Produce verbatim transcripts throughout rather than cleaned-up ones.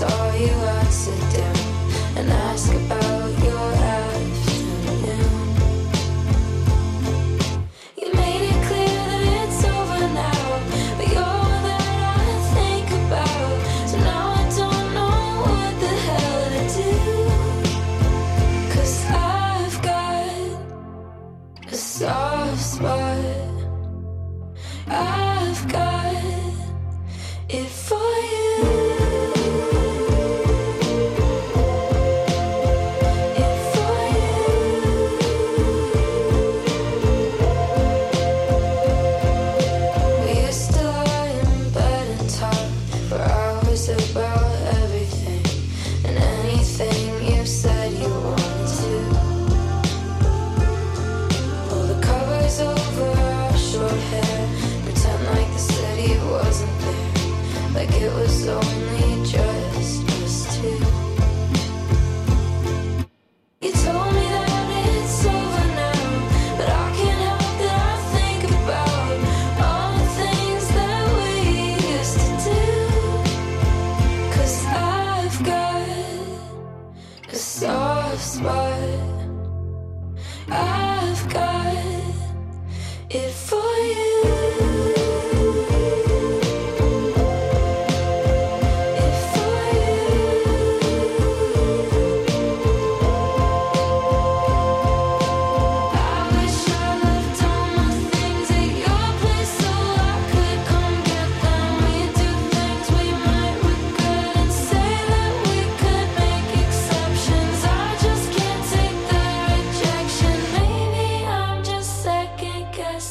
saw you, I'd sit down and ask about your afternoon. You made it clear that it's over now, but you're all that I think about. So now I don't know what the hell to do, 'cause I've got a soft spot. I've got it for you. It for you. We used to lie in bed and talk for hours about everything and anything you said you wanted to. Pull the covers over our short hair, pretend like the city wasn't there, like it was only just us two. You told me that it's over now, but I can't help that I think about all the things that we used to do. 'Cause I've got a soft spot. I've got it for you.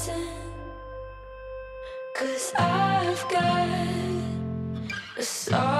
Cause I've got a song.